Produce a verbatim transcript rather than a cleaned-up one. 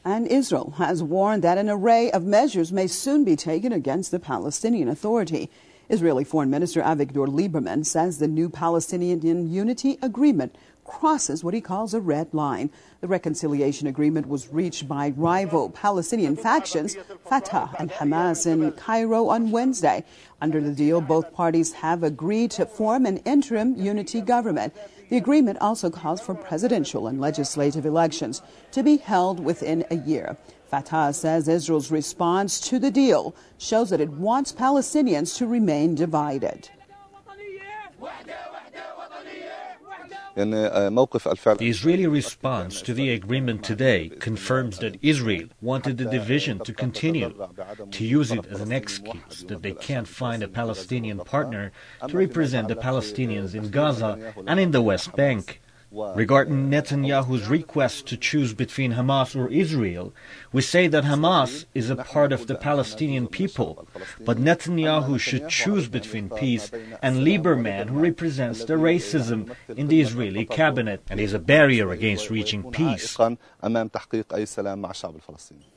And Israel has warned that an array of measures may soon be taken against the Palestinian Authority. Israeli Foreign Minister Avigdor Lieberman says the new Palestinian Unity Agreement crosses what he calls a red line. The reconciliation agreement was reached by rival Palestinian factions, Fatah and Hamas, in Cairo on Wednesday. Under the deal, both parties have agreed to form an interim unity government. The agreement also calls for presidential and legislative elections to be held within a year. Fatah says Israel's response to the deal shows that it wants Palestinians to remain divided. The Israeli response to the agreement today confirms that Israel wanted the division to continue, to use it as an excuse that they can't find a Palestinian partner to represent the Palestinians in Gaza and in the West Bank. Regarding Netanyahu's request to choose between Hamas or Israel, we say that Hamas is a part of the Palestinian people, but Netanyahu should choose between peace and Lieberman, who represents the racism in the Israeli cabinet and is a barrier against reaching peace.